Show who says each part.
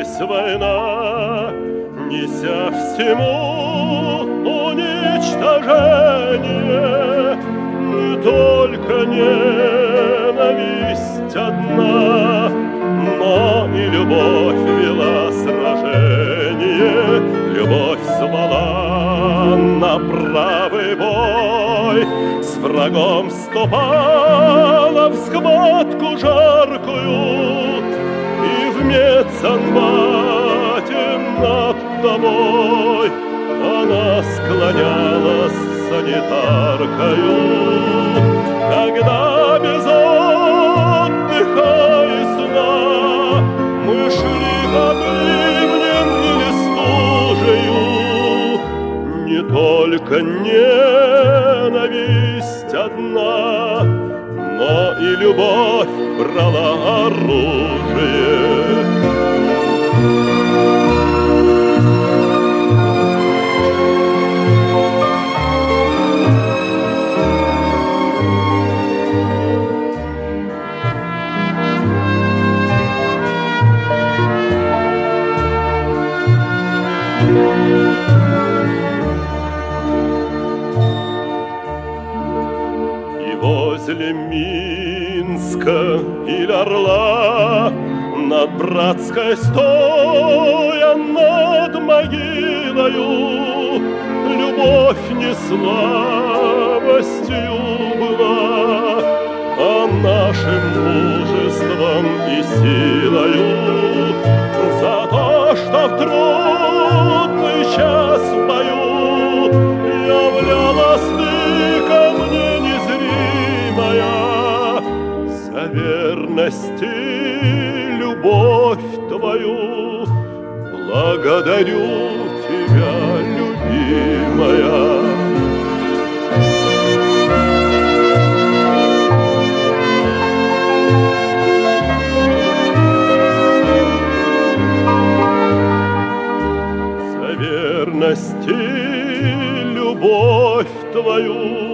Speaker 1: Здесь война, неся всему уничтожение, не только ненависть одна, но и любовь вела сражение, любовь звала на правый бой, с врагом вступала в схватку жаркую, и в медсанбате над тобой она склонялась санитаркою. Когда без отдыха и сна мы шли под ливнем или стужею, не только ненависть одна, но и любовь брала оружие. Возле Минска или Орла, над Братской стоя над могилою, любовь не слабостью была, а нашим мужеством и силою. За то, что в трудный час в бою являлась ты ко мне незримая, за верность и любовь твою благодарю тебя, любимая. За верность и любовь твою